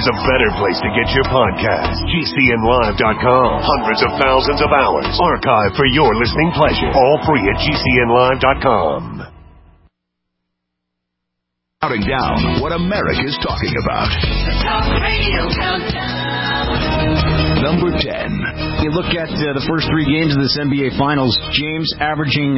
there's a better place to get your podcast. GCNlive.com. Hundreds of thousands of hours archived for your listening pleasure. All free at GCNlive.com. Counting down what America's talking about. Talk Radio Countdown. Number 10. You look at the first three games of this NBA Finals, James averaging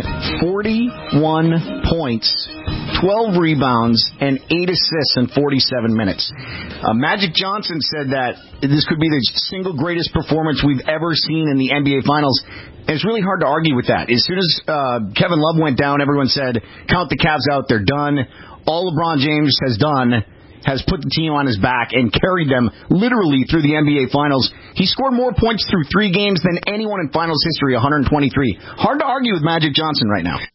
41 points, 12 rebounds, and 8 assists in 47 minutes. Magic Johnson said that this could be the single greatest performance we've ever seen in the NBA Finals. And it's really hard to argue with that. As soon as Kevin Love went down, everyone said, count the Cavs out, they're done. All LeBron James has done has put the team on his back and carried them literally through the NBA Finals. He scored more points through 3 games than anyone in Finals history, 123. Hard to argue with Magic Johnson right now.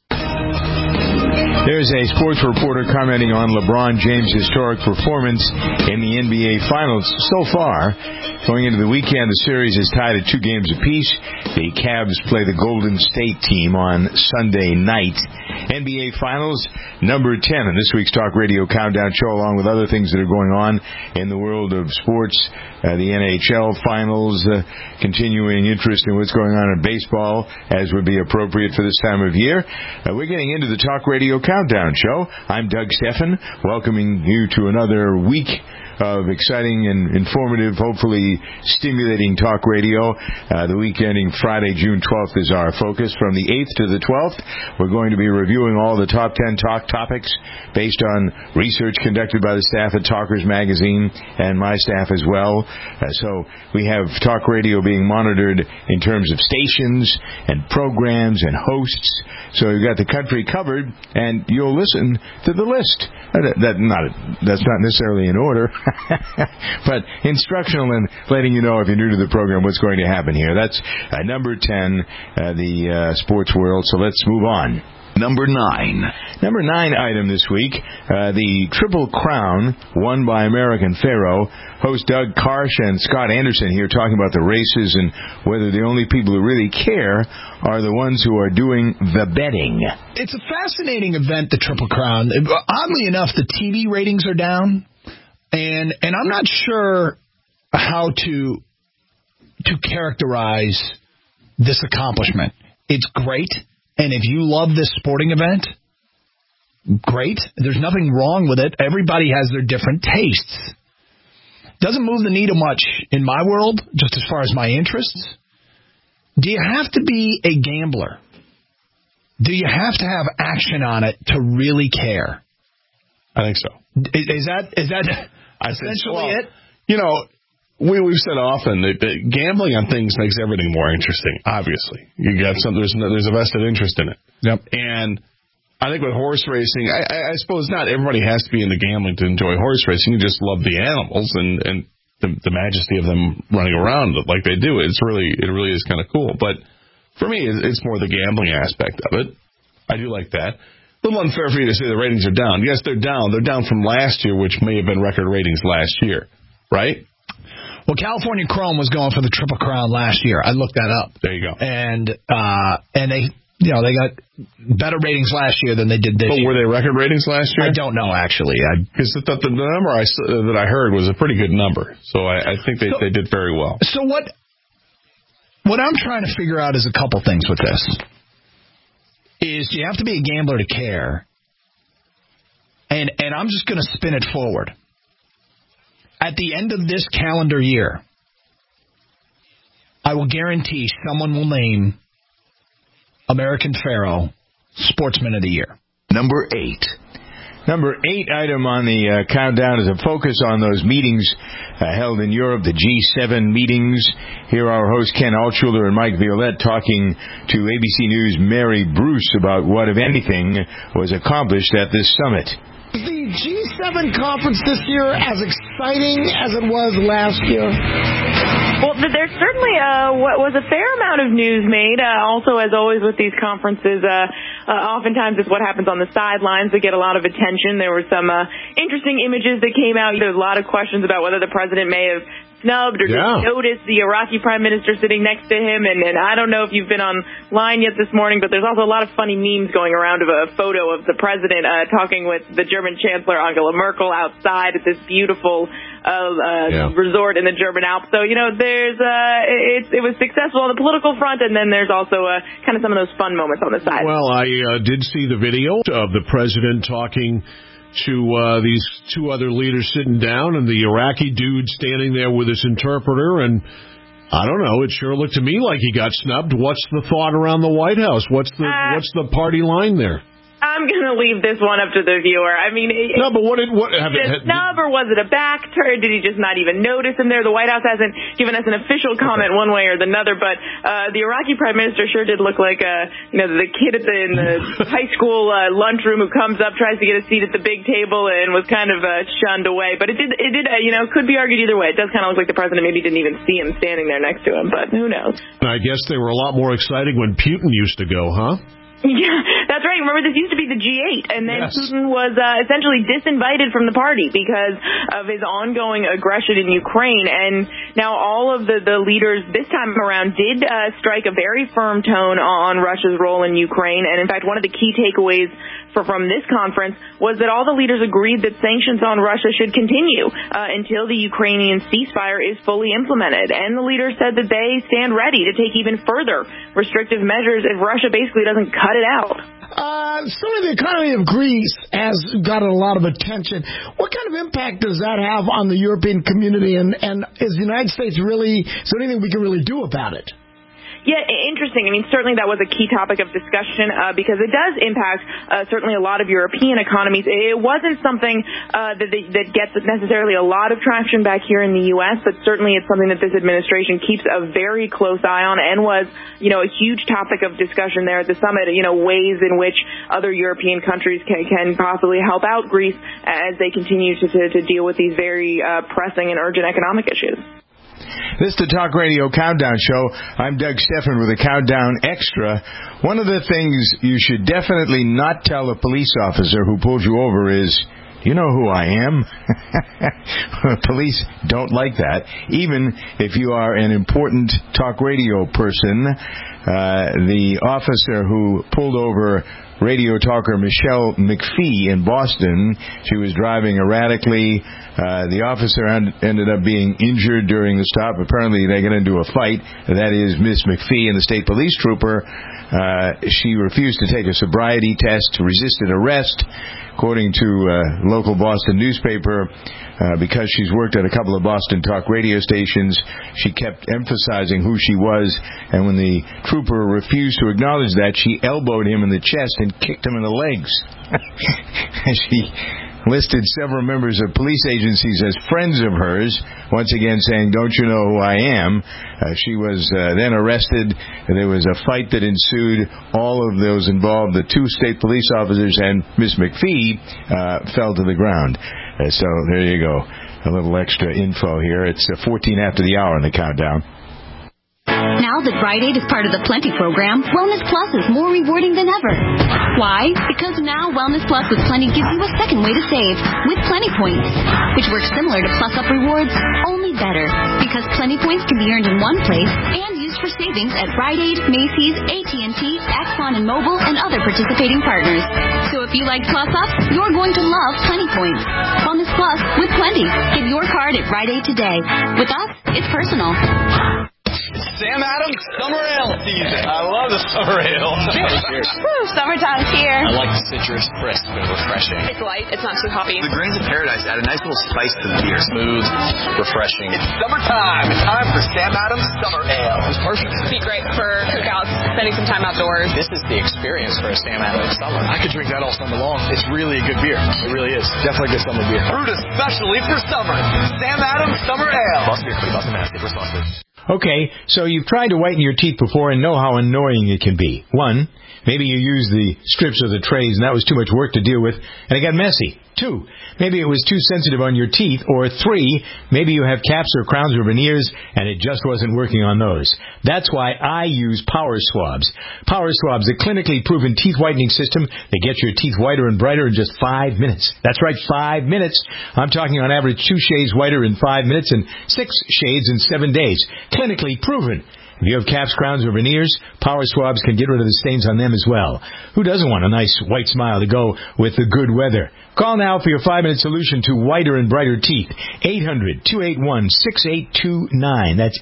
There's a sports reporter commenting on LeBron James' historic performance in the NBA Finals so far. Going into the weekend, the series is tied at 2 games apiece. The Cavs play the Golden State team on Sunday night. NBA Finals, number 10 in this week's Talk Radio Countdown show, along with other things that are going on in the world of sports. The NHL Finals, continuing interest in what's going on in baseball, as would be appropriate for this time of year. We're getting into the Talk Radio Countdown show. I'm Doug Steffen, welcoming you to another week of exciting and informative, hopefully stimulating talk radio. The week ending Friday, June 12th is our focus. From the 8th to the 12th, we're going to be reviewing all the top 10 talk topics based on research conducted by the staff at Talkers Magazine and my staff as well. So we have talk radio being monitored in terms of stations and programs and hosts. So you've got the country covered, and you'll listen to the list. That's not necessarily in order. But instructional and letting you know if you're new to the program what's going to happen here. That's number 10, the sports world. So let's move on. Number 9. Number 9 item this week, the Triple Crown won by American Pharoah. Host Doug Karsh and Scott Anderson here talking about the races and whether the only people who really care are the ones who are doing the betting. It's a fascinating event, the Triple Crown. Oddly enough, the TV ratings are down, and I'm not sure how to characterize this accomplishment. It's great. And if you love this sporting event, great. There's nothing wrong with it. Everybody has their different tastes. Doesn't move the needle much in my world, just as far as my interests. Do you have to be a gambler? Do you have to have action on it to really care? I think so. Is that essentially it? You know, we've said often that gambling on things makes everything more interesting. Obviously, you got some. There's a vested interest in it. Yep. And I think with horse racing, I suppose not everybody has to be into gambling to enjoy horse racing. You just love the animals and the majesty of them running around like they do. It really is kind of cool. But for me, it's more the gambling aspect of it. I do like that. A little unfair for you to say the ratings are down. Yes, they're down. They're down from last year, which may have been record ratings last year, right? Well, California Chrome was going for the Triple Crown last year. I looked that up. There you go. And they got better ratings last year than they did this year. But were they record ratings last year? I don't know, actually. Because the number that I heard was a pretty good number. So I think they did very well. So what I'm trying to figure out is a couple things with this. Is you have to be a gambler to care. And I'm just going to spin it forward. At the end of this calendar year, I will guarantee someone will name American Pharoah Sportsman of the Year. Number 8. Number 8 item on the countdown is a focus on those meetings held in Europe, the G7 meetings. Here are our hosts Ken Altshuler and Mike Violette talking to ABC News' Mary Bruce about what, if anything, was accomplished at this summit. Is the G7 conference this year as exciting as it was last year? Well, there's certainly what was a fair amount of news made. Also, as always with these conferences, oftentimes it's what happens on the sidelines that get a lot of attention. There were some interesting images that came out. There's a lot of questions about whether the president may have snubbed or just noticed the Iraqi prime minister sitting next to him. And I don't know if you've been online yet this morning, but there's also a lot of funny memes going around of a photo of the president talking with the German Chancellor Angela Merkel outside at this beautiful resort in the German Alps. So, there's it was successful on the political front, and then there's also kind of some of those fun moments on the side. Well, I did see the video of the president talking to these two other leaders sitting down, and the Iraqi dude standing there with his interpreter, and I don't know, it sure looked to me like he got snubbed. What's the thought around the White House? What's the party line there? I'm going to leave this one up to the viewer. I mean, no, but what a snub, or was it a back turn? Did he just not even notice him there? The White House hasn't given us an official comment one way or the other, but the Iraqi prime minister sure did look like the kid in the high school lunchroom who comes up, tries to get a seat at the big table, and was kind of shunned away. But it did could be argued either way. It does kind of look like the president maybe didn't even see him standing there next to him, but who knows? I guess they were a lot more exciting when Putin used to go, huh? Yeah, that's right. Remember, this used to be the G8, and then Putin was essentially disinvited from the party because of his ongoing aggression in Ukraine. And now all of the leaders this time around did strike a very firm tone on Russia's role in Ukraine. And in fact, one of the key takeaways from this conference was that all the leaders agreed that sanctions on Russia should continue until the Ukrainian ceasefire is fully implemented. And the leaders said that they stand ready to take even further restrictive measures if Russia basically doesn't cut it out. Certainly the economy of Greece has gotten a lot of attention. What kind of impact does that have on the European community, and is the United States is there anything we can really do about it? Yeah, interesting. I mean, certainly that was a key topic of discussion because it does impact certainly a lot of European economies. It wasn't something that gets necessarily a lot of traction back here in the U.S., but certainly it's something that this administration keeps a very close eye on and was, a huge topic of discussion there at the summit, ways in which other European countries can possibly help out Greece as they continue to deal with these very pressing and urgent economic issues. This is the Talk Radio Countdown Show. I'm Doug Stephan with a Countdown Extra. One of the things you should definitely not tell a police officer who pulls you over is, do you know who I am? Police don't like that. Even if you are an important talk radio person, the officer who pulled over radio talker Michelle McPhee in Boston, she was driving erratically. The officer ended up being injured during the stop. Apparently they got into a fight. That is Miss McPhee and the state police trooper. She refused to take a sobriety test, resisted arrest, according to a local Boston newspaper. Because she's worked at a couple of Boston talk radio stations, she kept emphasizing who she was, and when the trooper refused to acknowledge that, she elbowed him in the chest and kicked him in the legs. She listed several members of police agencies as friends of hers, once again saying, don't you know who I am? She was then arrested. There was a fight that ensued. All of those involved, the two state police officers and Miss McPhee, fell to the ground. So there you go. A little extra info here. It's 14 after the hour on the countdown. Now that Rite Aid is part of the Plenty program, Wellness Plus is more rewarding than ever. Why? Because now Wellness Plus with Plenty gives you a second way to save with Plenty Points, which works similar to Plus Up Rewards, only better. Because Plenty Points can be earned in one place and used for savings at Rite Aid, Macy's, AT&T, Exxon and Mobil, and other participating partners. So if you like Plus Up, you're going to love Plenty Points. Wellness Plus with Plenty. Get your card at Rite Aid today. With us, it's personal. Sam Adams Summer Ale season. I love the summer ale. Cheers. Woo, summertime's here. I like the citrus, crisp and refreshing. It's light. It's not too hoppy. The grains of paradise add a nice little spice to the beer. Smooth, refreshing. It's summertime. It's time for Sam Adams Summer Ale. It's perfect. It'd be great for cookouts, spending some time outdoors. This is the experience for a Sam Adams summer. I could drink that all summer long. It's really a good beer. It really is. Definitely a good summer beer. Brewed especially for summer. Sam Adams Summer Ale. Boston Beer Company, Boston, Mass. Responsibly. Okay, so you've tried to whiten your teeth before and know how annoying it can be. 1, maybe you used the strips of the trays and that was too much work to deal with and it got messy. 2, maybe it was too sensitive on your teeth. Or 3, maybe you have caps or crowns or veneers and it just wasn't working on those. That's why I use Power Swabs. Power Swabs, a clinically proven teeth whitening system that gets your teeth whiter and brighter in just 5 minutes. That's right, 5 minutes. I'm talking on average 2 shades whiter in 5 minutes and 6 shades in 7 days. Clinically proven. If you have caps, crowns, or veneers, Power Swabs can get rid of the stains on them as well. Who doesn't want a nice white smile to go with the good weather? Call now for your 5-minute solution to whiter and brighter teeth. 800-281-6829. That's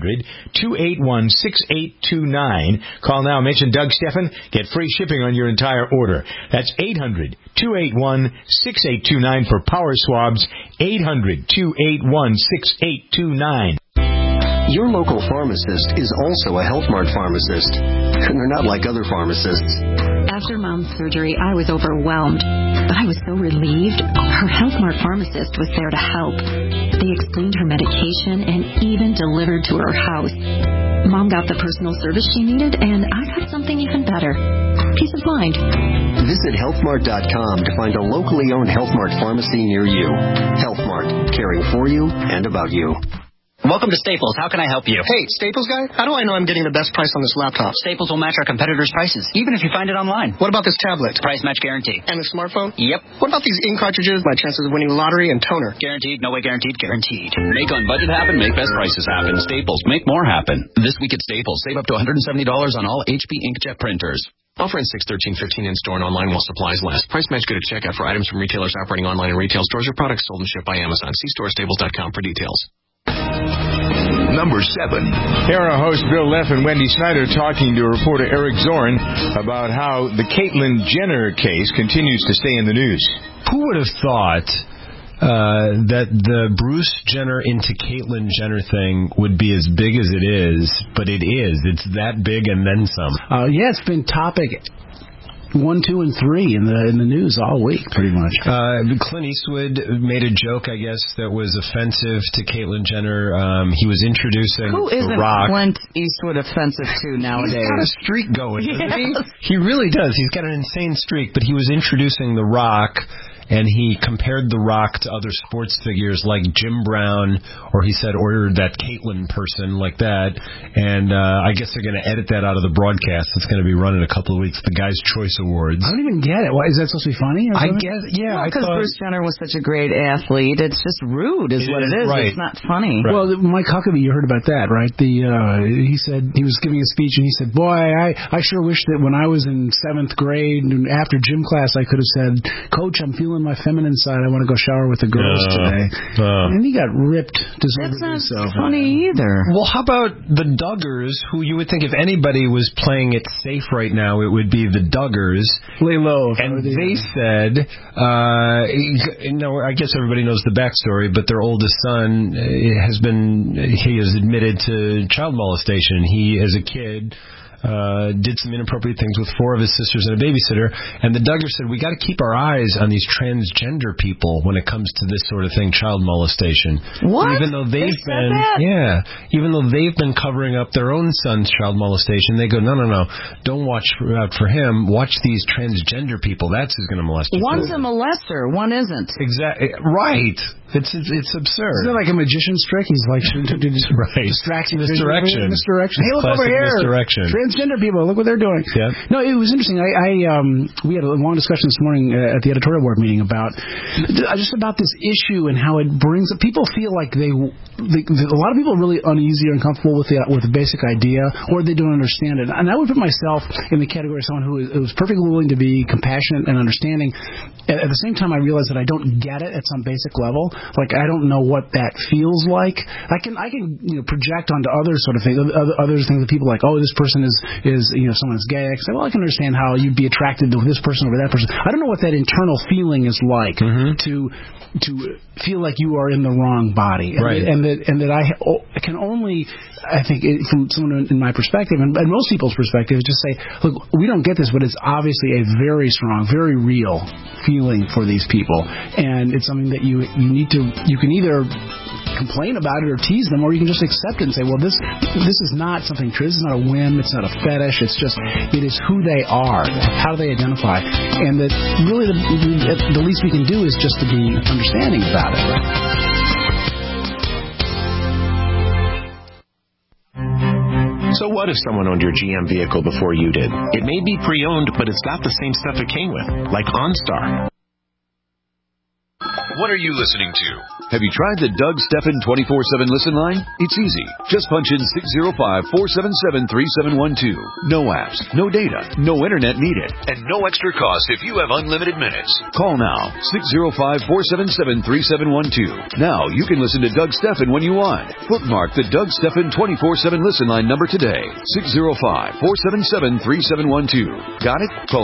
800-281-6829. Call now. Mention Doug Steffen. Get free shipping on your entire order. That's 800-281-6829 for Power Swabs. 800-281-6829. Your local pharmacist is also a Health Mart pharmacist, and they're not like other pharmacists. After Mom's surgery, I was overwhelmed, but I was so relieved. Her Health Mart pharmacist was there to help. They explained her medication and even delivered to her house. Mom got the personal service she needed, and I got something even better. Peace of mind. Visit healthmart.com to find a locally owned Health Mart pharmacy near you. Health Mart, caring for you and about you. Welcome to Staples. How can I help you? Hey, Staples guy, how do I know I'm getting the best price on this laptop? Staples will match our competitors' prices, even if you find it online. What about this tablet? Price match guarantee. And the smartphone? Yep. What about these ink cartridges, my chances of winning the lottery, and toner? Guaranteed, no way guaranteed, guaranteed. Make on budget happen, make best prices happen. Staples, make more happen. This week at Staples, save up to $170 on all HP inkjet printers. Offer ends 6/13/15 in store and online while supplies last. Price match good at checkout for items from retailers operating online and retail stores or products sold and shipped by Amazon. See storestaples.com for details. Number 7. Here are hosts Bill Leff and Wendy Snyder talking to reporter Eric Zorn about how the Caitlyn Jenner case continues to stay in the news. Who would have thought that the Bruce Jenner into Caitlyn Jenner thing would be as big as it is, but it is. It's that big and then some. Yeah, it's been topic 1, 2, and 3 in the news all week, pretty much. Clint Eastwood made a joke, I guess, that was offensive to Caitlyn Jenner. He was introducing Who isn't The Rock. Clint Eastwood offensive to nowadays? He's got a streak going, doesn't he? Yes. He really does. He's got an insane streak, but he was introducing The Rock, and he compared The Rock to other sports figures like Jim Brown, or he said, or that Caitlyn person like that. And I guess they're going to edit that out of the broadcast. It's going to be run in a couple of weeks, the Guys' Choice Awards. I don't even get it. Why is that supposed to be funny? I guess, yeah. Because Bruce Jenner was such a great athlete. It's just rude, is what it is. Right. It's not funny. Right. Well, Mike Huckabee, you heard about that, right? He said he was giving a speech, and he said, "Boy, I sure wish that when I was in 7th grade and after gym class, I could have said, Coach, I'm feeling my feminine side. I want to go shower with the girls today." And he got ripped. That's not funny either. Well, how about the Duggars, who you would think if anybody was playing it safe right now, it would be the Duggars. Lay low. And they said, I guess everybody knows the backstory, but their oldest son he has admitted to child molestation. He, as a kid, did some inappropriate things with 4 of his sisters and a babysitter, and the Duggars said, we got to keep our eyes on these transgender people when it comes to this sort of thing, child molestation. What? Even though even though they've been covering up their own son's child molestation, they go, no, don't watch out for him. Watch these transgender people. That's who's going to molest you. One's a molester, one isn't. Exactly. Right. It's absurd. Isn't it like a magician's trick? He's like distracting. Misdirection. Hey, look over here. Misdirection. Transgender people, look what they're doing. Yeah. No, it was interesting. We had a long discussion this morning at the editorial board meeting about this issue and how it brings up. People feel like a lot of people are really uneasy or uncomfortable with the basic idea, or they don't understand it. And I would put myself in the category of someone who was perfectly willing to be compassionate and understanding. At the same time, I realize that I don't get it at some basic level. Like, I don't know what that feels like. I can project onto other sort of things, other things that people like, oh, this person is someone's gay. I can say, well, I can understand how you'd be attracted to this person over that person. I don't know what that internal feeling is like to feel like you are in the wrong body, and that I can only, I think, from someone in my perspective and most people's perspective, just say, look, we don't get this, but it's obviously a very strong, very real feeling for these people, and it's something that you can either complain about it or tease them, or you can just accept it and say, well, this is not something true. This is not a whim. It's not a fetish. It is who they are. How do they identify? And that really the least we can do is just to be understanding about it. So what if someone owned your GM vehicle before you did? It may be pre-owned, but it's got the same stuff it came with, like OnStar. what are you listening to? Have you tried the Doug Stephan 24/7 listen line? It's easy. Just punch in 605-477-3712. No apps, no data, no internet needed, and no extra cost if you have unlimited minutes. Call now, 605-477-3712. Now you can listen to Doug Stephan when you want. Bookmark the Doug Stephan 24/7 listen line number today. 605-477-3712. Got it? Call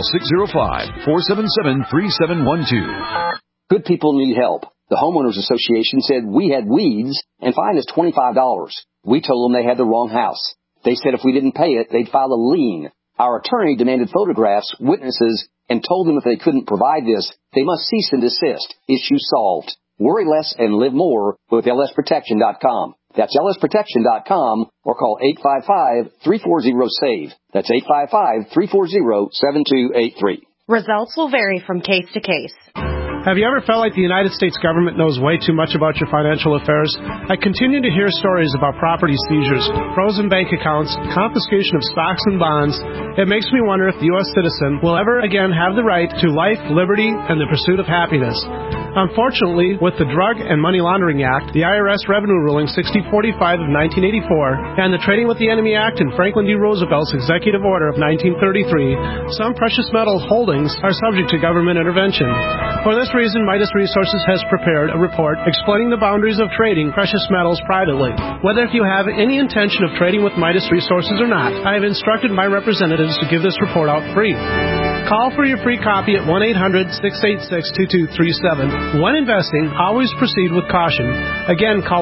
605-477-3712. Good people need help. The Homeowners Association said we had weeds and fined us $25. We told them they had the wrong house. They said if we didn't pay it, they'd file a lien. Our attorney demanded photographs, witnesses, and told them if they couldn't provide this, they must cease and desist. Issue solved. Worry less and live more with lsprotection.com. That's lsprotection.com or call 855-340-SAVE. That's 855-340-7283. Results will vary from case to case. Have you ever felt like the United States government knows way too much about your financial affairs? I continue to hear stories about property seizures, frozen bank accounts, confiscation of stocks and bonds. It makes me wonder if the U.S. citizen will ever again have the right to life, liberty, and the pursuit of happiness. Unfortunately, with the Drug and Money Laundering Act, the IRS Revenue Ruling 6045 of 1984, and the Trading with the Enemy Act and Franklin D. Roosevelt's Executive Order of 1933, some precious metal holdings are subject to government intervention. For this reason, Midas Resources has prepared a report explaining the boundaries of trading precious metals privately. Whether if you have any intention of trading with Midas Resources or not, I have instructed my representatives to give this report out free. Call for your free copy at 1-800-686-2237. When investing, always proceed with caution. Again, call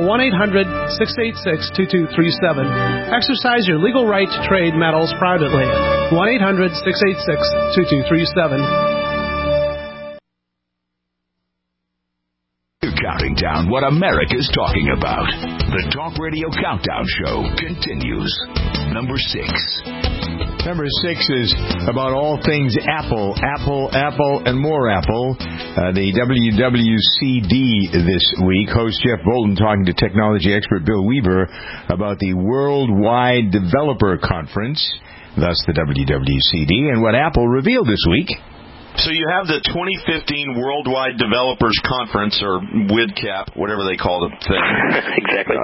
1-800-686-2237. Exercise your legal right to trade metals privately. 1-800-686-2237. Counting down what America's talking about. The Talk Radio Countdown Show continues. Number 6. Number 6 is about all things Apple, and more Apple. The WWCD this week. Host Jeff Bolton talking to technology expert Bill Weaver about the Worldwide Developer Conference, thus the WWCD, and what Apple revealed this week. So you have the 2015 Worldwide Developers Conference, or WIDCAP, whatever they call the thing. Exactly.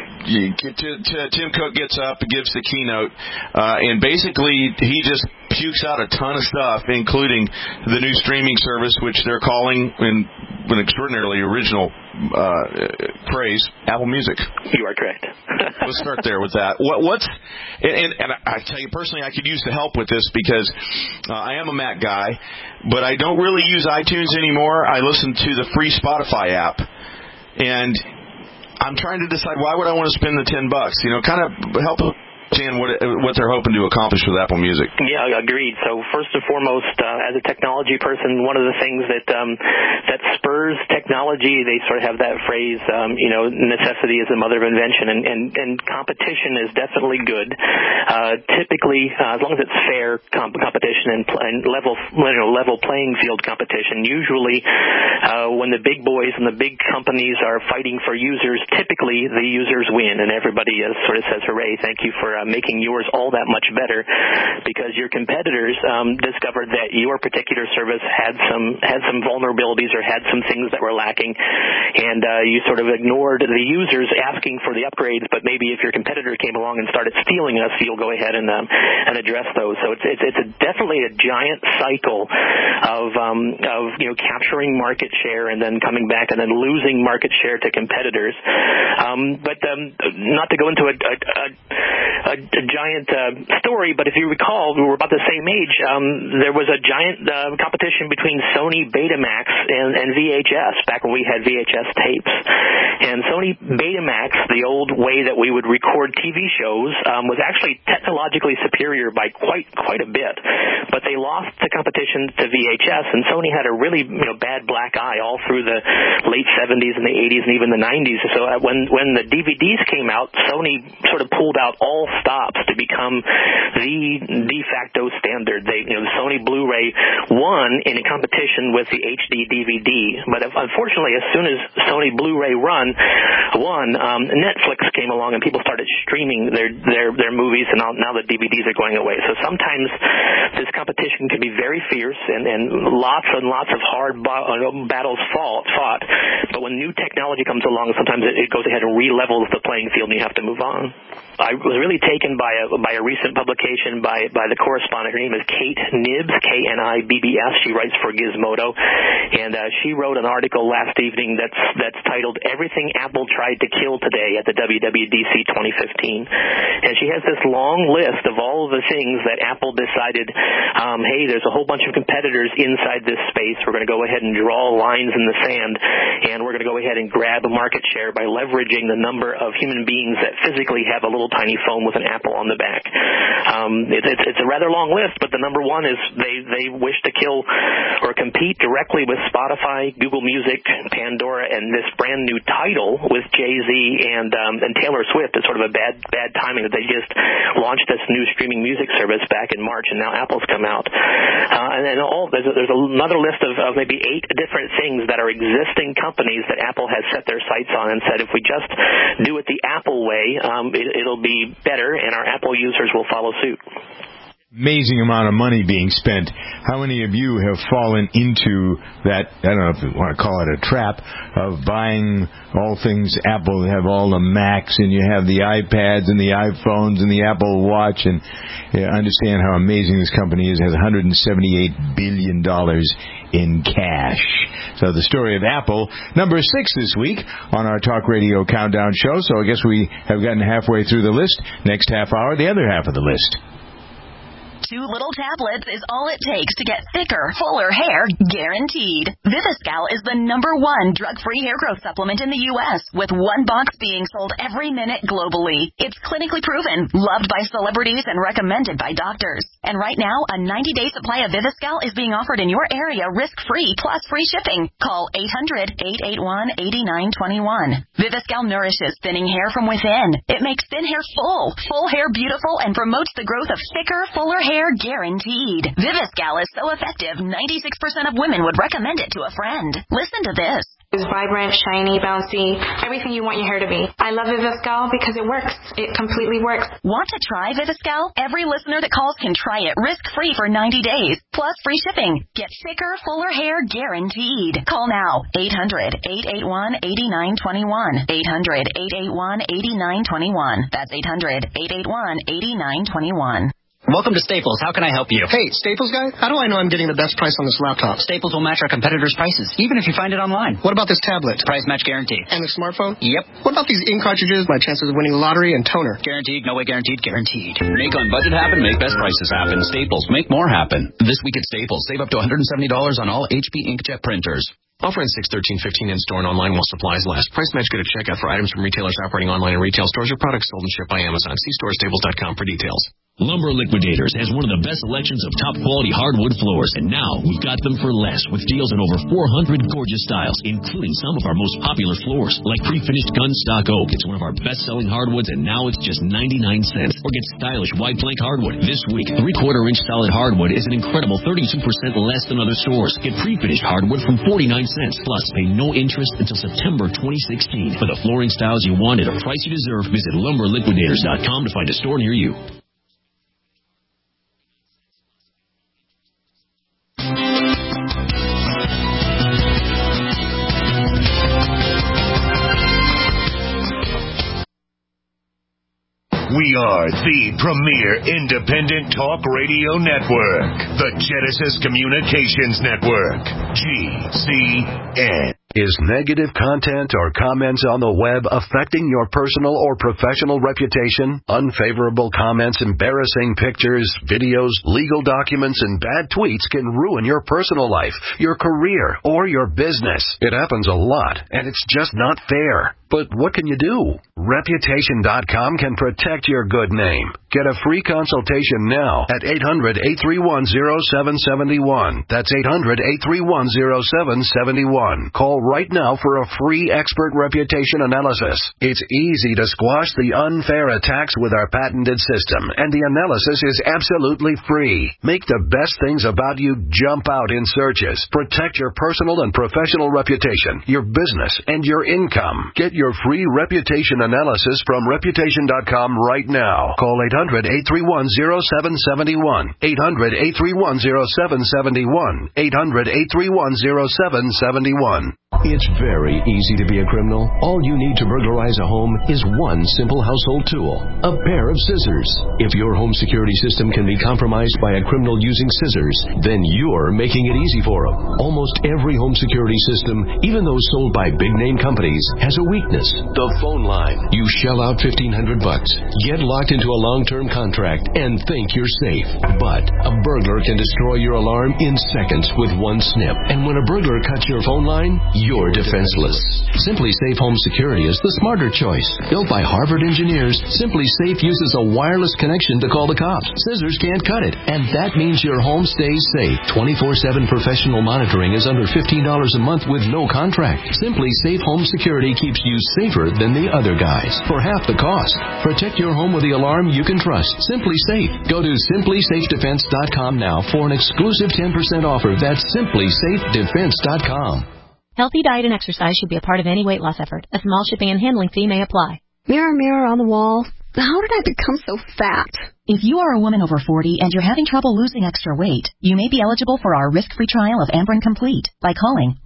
Tim Cook gets up and gives the keynote, and basically he just pukes out a ton of stuff, including the new streaming service, which they're calling, in an extraordinarily original phrase, Apple Music. You are correct. Let's start there with that. And I tell you personally, I could use the help with this because I am a Mac guy, but I don't really use iTunes anymore. I listen to the free Spotify app, and I'm trying to decide why would I want to spend the $10. Kind of help understand what they're hoping to accomplish with Apple Music. Yeah, agreed. So first and foremost, as a technology person, one of the things that spurs technology, they sort of have that phrase, necessity is the mother of invention, and competition is definitely good. Typically, as long as it's fair competition and level playing field competition, usually when the big boys and the big companies are fighting for users, typically the users win, and everybody sort of says, hooray, thank you for making yours all that much better, because your competitors discovered that your particular service had some vulnerabilities or had some things that were lacking, and you sort of ignored the users asking for the upgrades, but maybe if your competitor came along and started stealing us, you'll go ahead and address those. So it's definitely a giant cycle of capturing market share and then coming back and then losing market share to competitors. But not to go into a giant story, but if you recall, we were about the same age. There was a giant competition between Sony Betamax and VHS back when we had VHS tapes. And Sony Betamax, the old way that we would record TV shows, was actually technologically superior by quite a bit. But they lost the competition to VHS, and Sony had a really bad black eye all through the late 70s and the 80s and even the 90s. So when the DVDs came out, Sony sort of pulled out all stops to become the de facto standard standard. The Sony Blu-ray won in a competition with the HD DVD, but unfortunately, as soon as Sony Blu-ray won, Netflix came along and people started streaming their movies, and now the DVDs are going away. So sometimes this competition can be very fierce and lots of hard battles fought. But when new technology comes along, sometimes it goes ahead and re-levels the playing field, and you have to move on. I was really taken by a recent publication by the correspondent. Her name is Kate Nibbs, Knibbs. She writes for Gizmodo, and she wrote an article last evening that's titled "Everything Apple Tried to Kill Today at the WWDC 2015." And she has this long list of all of the things that Apple decided, hey, there's a whole bunch of competitors inside this space. We're going to go ahead and draw lines in the sand, and we're going to go ahead and grab a market share by leveraging the number of human beings that physically have a little tiny phone with an Apple on the back. It's a rather long list, but the number one is they wish to kill or compete directly with Spotify, Google Music, Pandora, and this brand new Tidal with Jay-Z and Taylor Swift. It's sort of a bad timing that they just launched this new streaming music service back in March, and now Apple's come out. And then there's another list of maybe 8 different things that are existing companies that Apple has set their sights on and said, if we just do it the Apple way, it'll be better, and our Apple users will follow suit. Amazing amount of money being spent. How many of you have fallen into that, I don't know if you want to call it a trap, of buying all things Apple? You have all the Macs, and you have the iPads, and the iPhones, and the Apple Watch, and understand how amazing this company is. It has $178 billion in cash. So the story of Apple, number 6 this week on our Talk Radio Countdown show. So I guess we have gotten halfway through the list. Next half hour, the other half of the list. 2 little tablets is all it takes to get thicker, fuller hair, guaranteed. Viviscal is the #1 drug-free hair growth supplement in the U.S., with 1 box being sold every minute globally. It's clinically proven, loved by celebrities, and recommended by doctors. And right now, a 90-day supply of Viviscal is being offered in your area risk-free, plus free shipping. Call 800-881-8921. Viviscal nourishes thinning hair from within. It makes thin hair full hair beautiful, and promotes the growth of thicker, fuller hair guaranteed. Viviscal is so effective, 96% of women would recommend it to a friend. Listen to this. It's vibrant, shiny, bouncy, everything you want your hair to be. I love Viviscal because it works. It completely works. Want to try Viviscal? Every listener that calls can try it risk-free for 90 days, plus free shipping. Get thicker, fuller hair guaranteed. Call now, 800-881-8921. 800-881-8921. That's 800-881-8921. Welcome to Staples. How can I help you? Hey, Staples guy, how do I know I'm getting the best price on this laptop? Staples will match our competitors' prices, even if you find it online. What about this tablet? Price match guarantee. And the smartphone? Yep. What about these ink cartridges, my chances of winning the lottery, and toner? Guaranteed, no way guaranteed, guaranteed. Make on budget happen, make best prices happen. Staples, make more happen. This week at Staples, save up to $170 on all HP inkjet printers. Offer ends 6/13/15 in store and online while supplies last. Price match good at checkout for items from retailers operating online and retail stores or products sold and shipped by Amazon. See storestaples.com for details. Lumber Liquidators has one of the best selections of top-quality hardwood floors, and now we've got them for less with deals on over 400 gorgeous styles, including some of our most popular floors, like pre-finished gunstock oak. It's one of our best-selling hardwoods, and now it's just 99 cents. Or get stylish white plank hardwood. This week, 3/4-inch solid hardwood is an incredible 32% less than other stores. Get pre-finished hardwood from 49 cents, plus pay no interest until September 2016. For the flooring styles you want at a price you deserve, visit LumberLiquidators.com to find a store near you. We are the premier independent talk radio network, the Genesis Communications Network, GCN. Is negative content or comments on the web affecting your personal or professional reputation? Unfavorable comments, embarrassing pictures, videos, legal documents, and bad tweets can ruin your personal life, your career, or your business. It happens a lot, and it's just not fair. But what can you do? Reputation.com can protect your good name. Get a free consultation now at 800-831-0771. That's 800-831-0771. Call right now for a free expert reputation analysis. It's easy to squash the unfair attacks with our patented system, and the analysis is absolutely free. Make the best things about you jump out in searches. Protect your personal and professional reputation, your business, and your income. Get your free reputation analysis from Reputation.com right now. Call 800-831-0771. 800-831-0771. 800-831-0771. It's very easy to be a criminal. All you need to burglarize a home is one simple household tool, a pair of scissors. If your home security system can be compromised by a criminal using scissors, then you're making it easy for them. Almost every home security system, even those sold by big-name companies, has a weakness. The phone line. You shell out $1,500, get locked into a long-term contract, and think you're safe. But a burglar can destroy your alarm in seconds with one snip. And when a burglar cuts your phone line, you're defenseless. Simply Safe Home Security is the smarter choice. Built by Harvard engineers, Simply Safe uses a wireless connection to call the cops. Scissors can't cut it, and that means your home stays safe. 24/7 professional monitoring is under $15 a month with no contract. Simply Safe Home Security keeps you safer than the other guys for half the cost. Protect your home with the alarm you can trust. Simply Safe. Go to simplysafedefense.com now for an exclusive 10% offer. That's simplysafedefense.com. Healthy diet and exercise should be a part of any weight loss effort. A small shipping and handling fee may apply. Mirror, mirror on the wall, how did I become so fat? If you are a woman over 40 and you're having trouble losing extra weight, you may be eligible for our risk-free trial of Amberen Complete by calling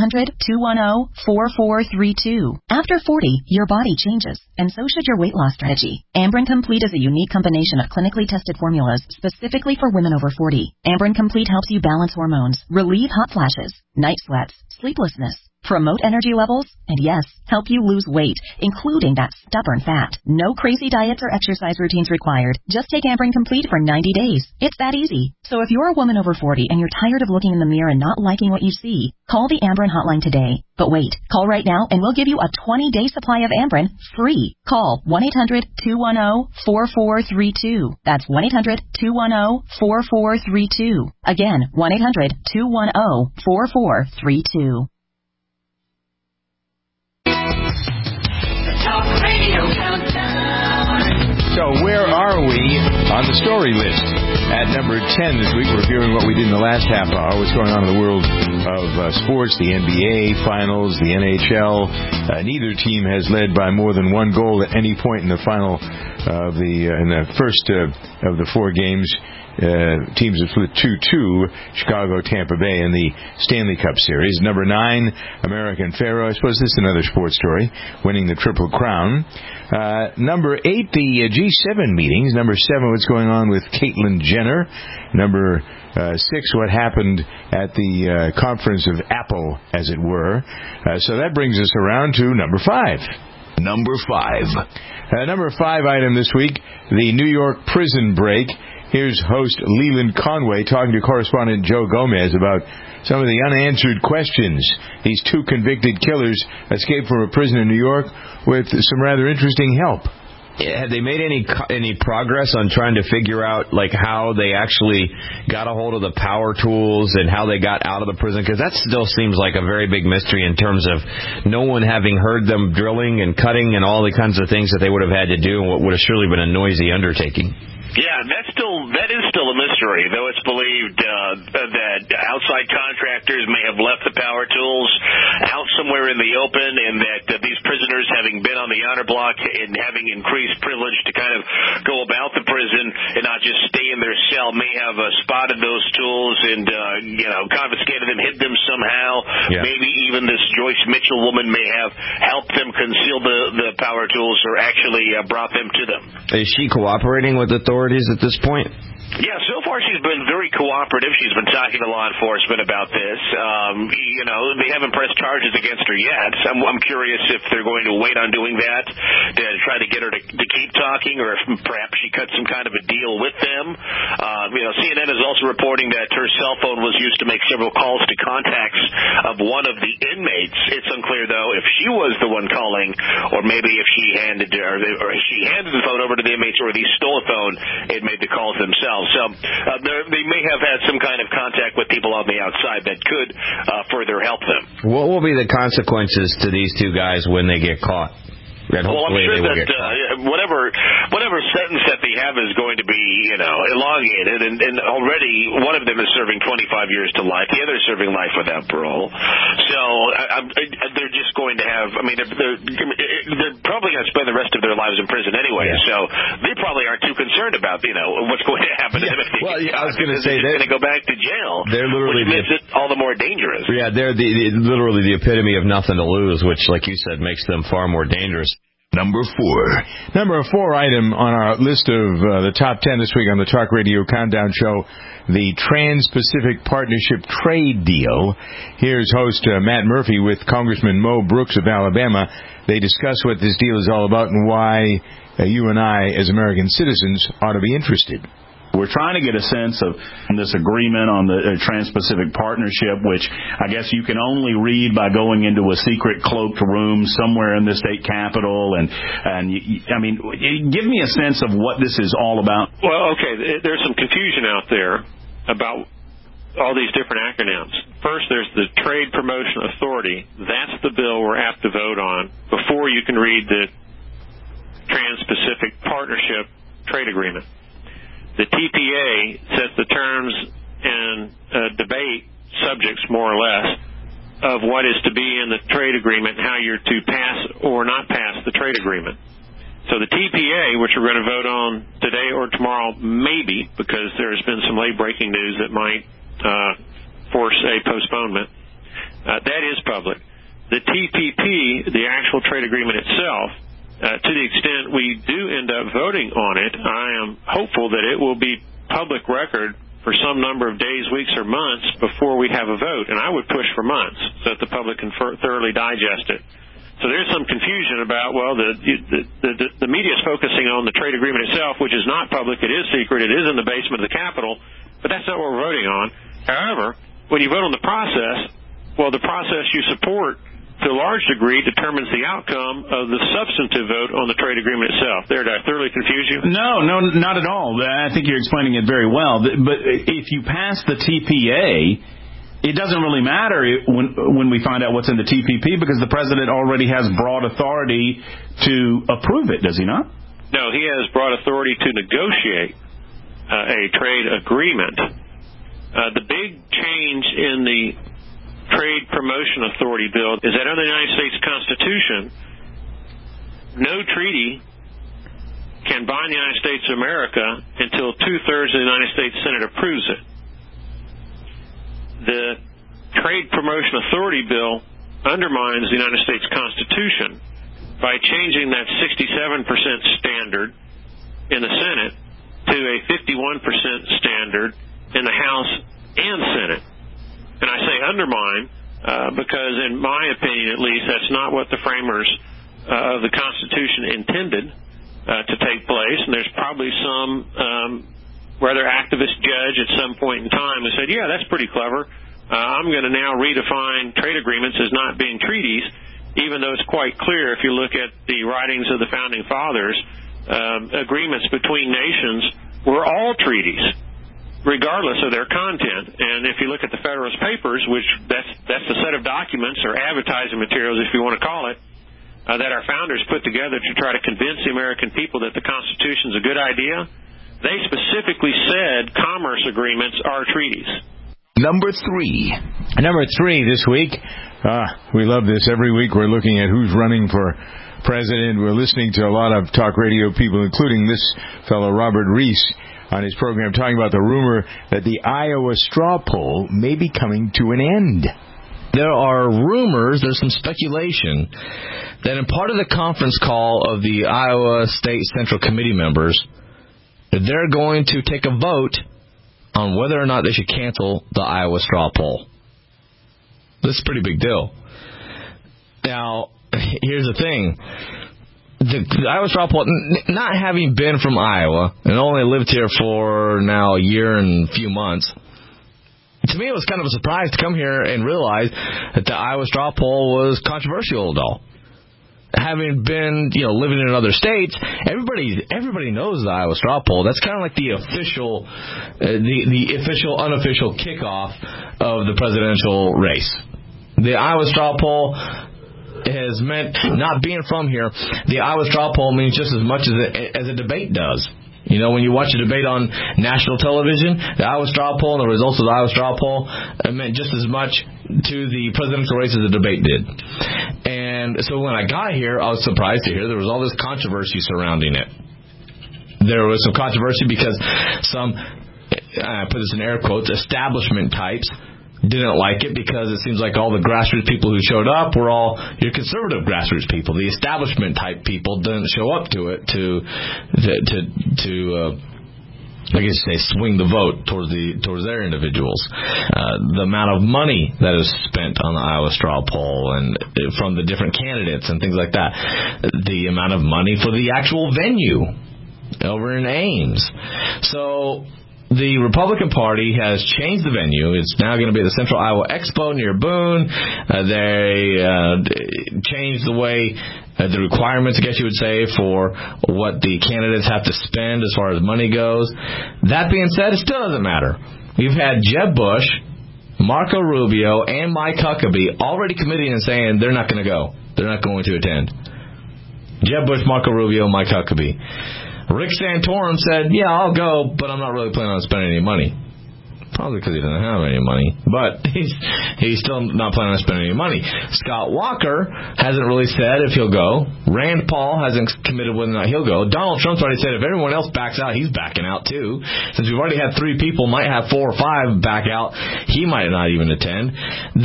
1-800-210-4432. After 40, your body changes, and so should your weight loss strategy. Amberen Complete is a unique combination of clinically tested formulas specifically for women over 40. Amberen Complete helps you balance hormones, relieve hot flashes, night sweats, sleeplessness, promote energy levels, and yes, help you lose weight, including that stubborn fat. No crazy diets or exercise routines required. Just take Amberen Complete for 90 days. It's that easy. So if you're a woman over 40 and you're tired of looking in the mirror and not liking what you see, call the Amberen hotline today. But wait, call right now and we'll give you a 20-day supply of Amberen free. Call 1-800-210-4432. That's 1-800-210-4432. Again, 1-800-210-4432. So where are we on the story list? At number 10 this week, we're hearing what we did in the last half hour, what's going on in the world of sports, the NBA Finals, the NHL. Neither team has led by more than one goal at any point in the final of in the first of the four games. Teams have split 2-2, Chicago, Tampa Bay in the Stanley Cup Series. Number 9, American Pharoah. I suppose this is another sports story, winning the Triple Crown. Number 8, the G7 meetings. Number 7, what's going on with Caitlyn Jenner. Number 6, what happened at the conference of Apple, as it were. So that brings us around to number 5. Number 5. Number 5 item this week, the New York prison break. Here's host Leland Conway talking to correspondent Joe Gomez about some of the unanswered questions. These two convicted killers escaped from a prison in New York with some rather interesting help. Have they made any progress on trying to figure out like how they actually got a hold of the power tools and how they got out of the prison? Because that still seems like a very big mystery in terms of no one having heard them drilling and cutting and all the kinds of things that they would have had to do and what would have surely been a noisy undertaking. Yeah, that is still a mystery, though it's believed that outside contractors may have left the power tools out somewhere in the open, and that these prisoners, having been on the honor block and having increased privilege to kind of go about the prison and not just stay in their cell, may have spotted those tools and confiscated them, hid them somehow. Yeah. Maybe even this Joyce Mitchell woman may have helped them conceal the power tools or actually brought them to them. Is she cooperating with authorities at this point? Yeah, so far she's been very cooperative. She's been talking to law enforcement about this. They haven't pressed charges against her yet. I'm curious if they're going to wait on doing that to try to get her to keep talking, or if perhaps she cut some kind of a deal with them. CNN is also reporting that her cell phone was used to make several calls to contacts of one of the inmates. It's unclear, though, if she was the one calling, or maybe if she handed the phone over to the inmates, or they stole a phone and made the calls themselves. So they may have had some kind of contact with people on the outside that could further help them. What will be the consequences to these two guys when they get caught? Well, I'm sure that whatever sentence that they have is going to be, elongated, and already one of them is serving 25 years to life. The other is serving life without parole. So they're just going to have. They're probably going to spend the rest of their lives in prison anyway. Yeah. So they probably aren't too concerned about what's going to happen to them if they I was going to say they're going to go back to jail. They're literally which makes it all the more dangerous. Yeah, they're literally the epitome of nothing to lose, which, like you said, makes them far more dangerous. Number 4. Number 4 item on our list of the top 10 this week on the Talk Radio Countdown Show, the Trans-Pacific Partnership trade deal. Here's host Matt Murphy with Congressman Mo Brooks of Alabama. They discuss what this deal is all about and why you and I, as American citizens, ought to be interested. We're trying to get a sense of this agreement on the Trans-Pacific Partnership, which I guess you can only read by going into a secret cloaked room somewhere in the state capitol. And give me a sense of what this is all about. Well, okay, there's some confusion out there about all these different acronyms. First, there's the Trade Promotion Authority. That's the bill we're apt to vote on before you can read the Trans-Pacific Partnership Trade Agreement. The TPA sets the terms and debate subjects, more or less, of what is to be in the trade agreement, how you're to pass or not pass the trade agreement. So the TPA, which we're going to vote on today or tomorrow, maybe, because there's been some late-breaking news that might force a postponement, that is public. The TPP, the actual trade agreement itself, to the extent we do end up voting on it, I am hopeful that it will be public record for some number of days, weeks, or months before we have a vote. And I would push for months so that the public can thoroughly digest it. So there's some confusion about, the media is focusing on the trade agreement itself, which is not public. It is secret. It is in the basement of the Capitol. But that's not what we're voting on. However, when you vote on the process you support, to a large degree, determines the outcome of the substantive vote on the trade agreement itself. Did I thoroughly confuse you? No, not at all. I think you're explaining it very well. But if you pass the TPA, it doesn't really matter when we find out what's in the TPP, because the president already has broad authority to approve it, does he not? No, he has broad authority to negotiate a trade agreement. The big change in the Trade Promotion Authority bill is that under the United States Constitution, no treaty can bind the United States of America until 2/3 of the United States Senate approves it. The Trade Promotion Authority bill undermines the United States Constitution by changing that 67% standard in the Senate to a 51% standard in the House and Senate. And I say undermine because, in my opinion at least, that's not what the framers of the Constitution intended to take place. And there's probably some rather activist judge at some point in time who said, yeah, that's pretty clever. I'm going to now redefine trade agreements as not being treaties, even though it's quite clear if you look at the writings of the Founding Fathers, agreements between nations were all treaties, regardless of their content. And if you look at the Federalist Papers, which that's the set of documents or advertising materials, if you want to call it, that our founders put together to try to convince the American people that the Constitution is a good idea, they specifically said commerce agreements are treaties. Number 3. Number 3 this week. We love this. Every week we're looking at who's running for president. We're listening to a lot of talk radio people, including this fellow, Robert Reese, on his program, talking about the rumor that the Iowa straw poll may be coming to an end. There are rumors, there's some speculation, that in part of the conference call of the Iowa State Central Committee members, that they're going to take a vote on whether or not they should cancel the Iowa straw poll. This is a pretty big deal. Now, here's the thing. The Iowa straw poll, not having been from Iowa and only lived here for now a year and a few months, to me it was kind of a surprise to come here and realize that the Iowa straw poll was controversial at all. Having been, living in other states, everybody knows the Iowa straw poll. That's kind of like the official, the official, unofficial kickoff of the presidential race. The Iowa straw poll has meant, not being from here, the Iowa straw poll means just as much as a debate does. When you watch a debate on national television, the Iowa straw poll and the results of the Iowa straw poll meant just as much to the presidential race as the debate did. And so when I got here, I was surprised to hear there was all this controversy surrounding it. There was some controversy because some, I put this in air quotes, establishment types didn't like it because it seems like all the grassroots people who showed up were all your conservative grassroots people. The establishment type people didn't show up to it to I guess they swing the vote towards their individuals. The amount of money that is spent on the Iowa straw poll and from the different candidates and things like that. The amount of money for the actual venue over in Ames. So the Republican Party has changed the venue. It's now going to be the Central Iowa Expo near Boone. They changed the way, the requirements, I guess you would say, for what the candidates have to spend as far as money goes. That being said, it still doesn't matter. We've had Jeb Bush, Marco Rubio, and Mike Huckabee already committing and saying they're not going to go. They're not going to attend. Jeb Bush, Marco Rubio, Mike Huckabee. Rick Santorum said, yeah, I'll go, but I'm not really planning on spending any money. Probably because he doesn't have any money, but he's still not planning on spending any money. Scott Walker hasn't really said if he'll go. Rand Paul hasn't committed whether or not he'll go. Donald Trump's already said if everyone else backs out, he's backing out too. Since we've already had 3 people, might have 4 or 5 back out, he might not even attend.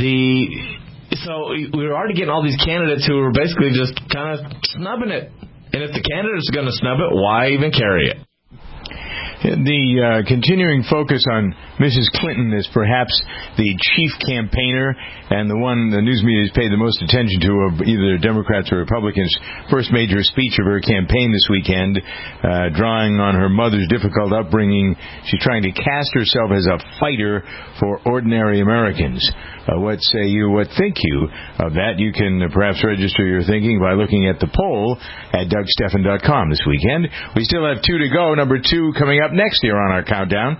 So we're already getting all these candidates who are basically just kind of snubbing it. And if the candidate's going to snub it, why even carry it? The continuing focus on Mrs. Clinton as perhaps the chief campaigner and the one the news media has paid the most attention to of either Democrats or Republicans' first major speech of her campaign this weekend, drawing on her mother's difficult upbringing. She's trying to cast herself as a fighter for ordinary Americans. What say you? What think you of that? You can perhaps register your thinking by looking at the poll at DougSteffen.com this weekend. We still have 2 to go. Number 2 coming up next here on our countdown.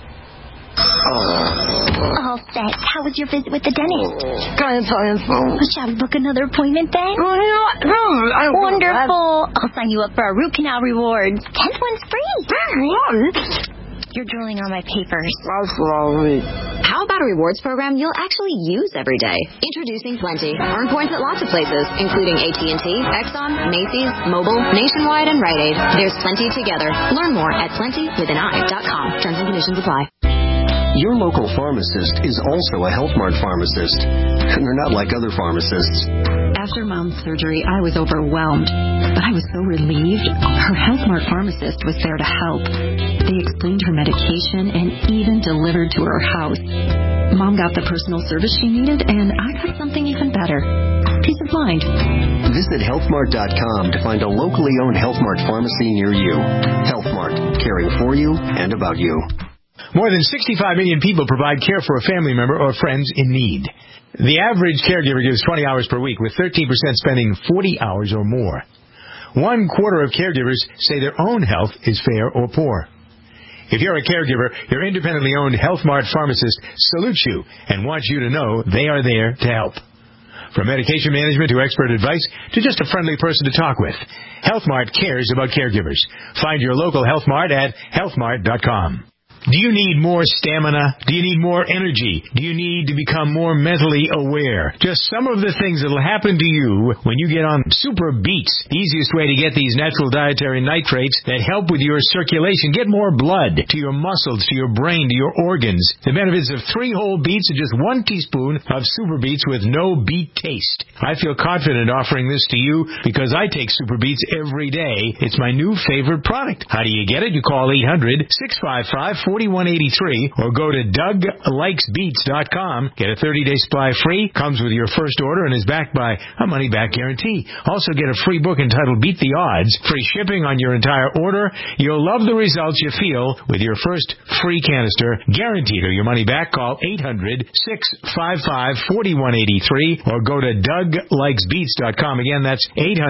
Oh, thanks. How was your visit with the dentist? Shall we book another appointment then? Wonderful. I'll sign you up for our root canal rewards. 10th one's free. You're drooling on my papers. How about a rewards program you'll actually use every day? Introducing Plenty. Earn points at lots of places, including AT&T, Exxon, Macy's, Mobile, Nationwide, and Rite Aid. There's plenty together. Learn more at plentywithani.com. Terms and conditions apply. Your local pharmacist is also a Health Mart pharmacist, and they're not like other pharmacists. After Mom's surgery, I was overwhelmed, but I was so relieved. Her Health Mart pharmacist was there to help. They explained her medication and even delivered to her house. Mom got the personal service she needed, and I got something even better. Peace of mind. Visit healthmart.com to find a locally owned Health Mart pharmacy near you. Health Mart, caring for you and about you. More than 65 million people provide care for a family member or friends in need. The average caregiver gives 20 hours per week, with 13% spending 40 hours or more. 1/4 of caregivers say their own health is fair or poor. If you're a caregiver, your independently owned Health Mart pharmacist salutes you and wants you to know they are there to help. From medication management to expert advice to just a friendly person to talk with, Health Mart cares about caregivers. Find your local Health Mart at healthmart.com. Do you need more stamina? Do you need more energy? Do you need to become more mentally aware? Just some of the things that will happen to you when you get on Super Beets, the easiest way to get these natural dietary nitrates that help with your circulation. Get more blood to your muscles, to your brain, to your organs. The benefits of 3 whole beets and just 1 teaspoon of Super Beets with no beet taste. I feel confident offering this to you because I take Super Beets every day. It's my new favorite product. How do you get it? You call 800-655-4183 or go to DougLikesBeets.com. Get a 30-day supply free. Comes with your first order and is backed by a money-back guarantee. Also get a free book entitled Beat the Odds. Free shipping on your entire order. You'll love the results you feel with your first free canister. Guaranteed or your money back. Call 800-655-4183 or go to DougLikesBeets.com. Again, that's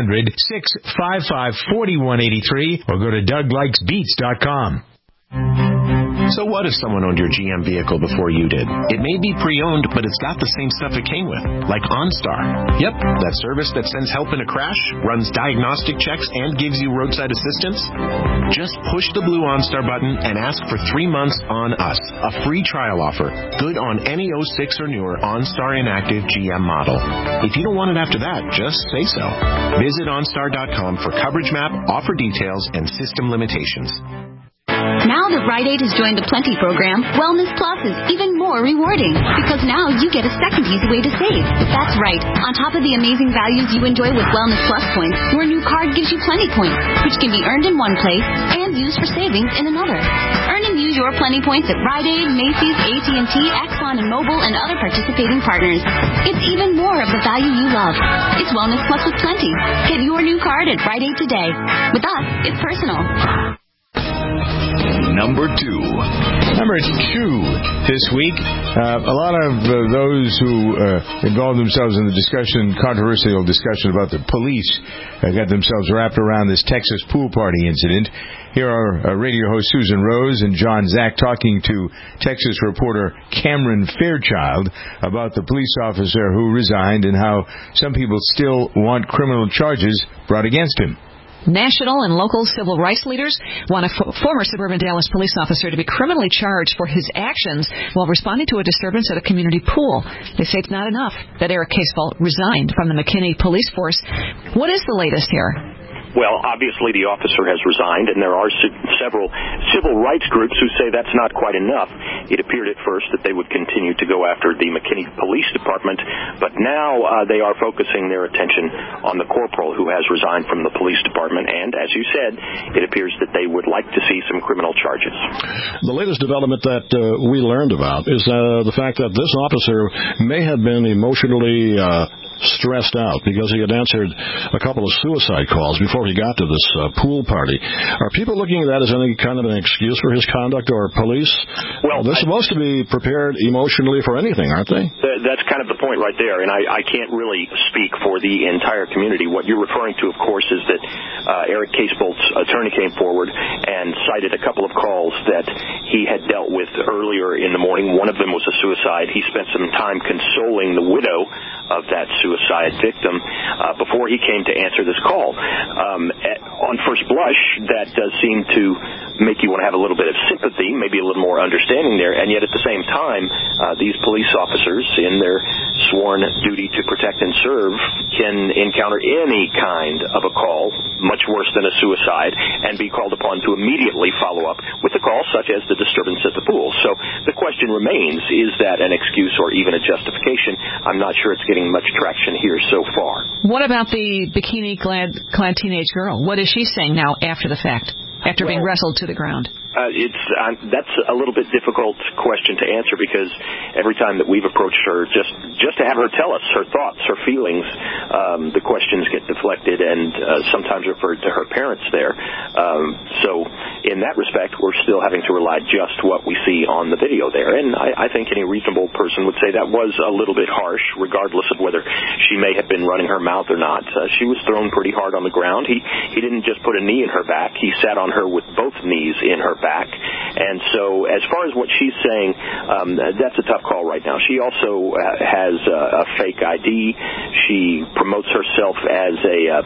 800-655-4183 or go to DougLikesBeets.com. So what if someone owned your GM vehicle before you did? It may be pre-owned, but it's got the same stuff it came with, like OnStar. Yep, that service that sends help in a crash, runs diagnostic checks, and gives you roadside assistance. Just push the blue OnStar button and ask for 3 months on us, a free trial offer, good on any 06 or newer OnStar inactive GM model. If you don't want it after that, just say so. Visit OnStar.com for coverage map, offer details, and system limitations. Now that Rite Aid has joined the Plenty program, Wellness Plus is even more rewarding because now you get a second easy way to save. That's right. On top of the amazing values you enjoy with Wellness Plus points, your new card gives you Plenty points, which can be earned in one place and used for savings in another. Earn and use your Plenty points at Rite Aid, Macy's, AT&T, Exxon and Mobil, and other participating partners. It's even more of the value you love. It's Wellness Plus with Plenty. Get your new card at Rite Aid today. With us, it's personal. Number 2 this week. A lot of those who involved themselves in the controversial discussion about the police got themselves wrapped around this Texas pool party incident. Here are radio host Susan Rose and John Zack talking to Texas reporter Cameron Fairchild about the police officer who resigned and how some people still want criminal charges brought against him. National and local civil rights leaders want a former suburban Dallas police officer to be criminally charged for his actions while responding to a disturbance at a community pool. They say it's not enough that Eric Casebolt resigned from the McKinney police force. What is the latest here? Well, obviously the officer has resigned, and there are several civil rights groups who say that's not quite enough. It appeared at first that they would continue to go after the McKinney Police Department, but now they are focusing their attention on the corporal who has resigned from the police department, and as you said, it appears that they would like to see some criminal charges. The latest development that we learned about is the fact that this officer may have been emotionally stressed out because he had answered a couple of suicide calls before he got to this pool party. Are people looking at that as any kind of an excuse for his conduct, or police? Well, they're supposed to be prepared emotionally for anything, aren't they? That's kind of the point right there, and I can't really speak for the entire community. What you're referring to, of course, is that Eric Casebolt's attorney came forward and cited a couple of calls that he had dealt with earlier in the morning. One of them was a suicide. He spent some time consoling the widow of that suicide victim before he came to answer this call. On first blush, that does seem to make you want to have a little bit of sympathy, maybe a little more understanding there, and yet at the same time, these police officers, in their sworn duty to protect and serve, can encounter any kind of a call, much worse than a suicide, and be called upon to immediately follow up with a call such as the disturbance at the pool. So the question remains, is that an excuse or even a justification? I'm not sure it's getting much traction here so far. What about the bikini-clad teenage girl? What is she saying now after the fact, after being wrestled to the ground? That's a little bit difficult question to answer because every time that we've approached her, just to have her tell us her thoughts, her feelings, the questions get deflected and sometimes referred to her parents there. So in that respect, we're still having to rely just what we see on the video there. And I think any reasonable person would say that was a little bit harsh, regardless of whether she may have been running her mouth or not. She was thrown pretty hard on the ground. He didn't just put a knee in her back. He sat on her with both knees in her back. And so as far as what she's saying, that's a tough call right now. She also has a fake ID. She promotes herself as a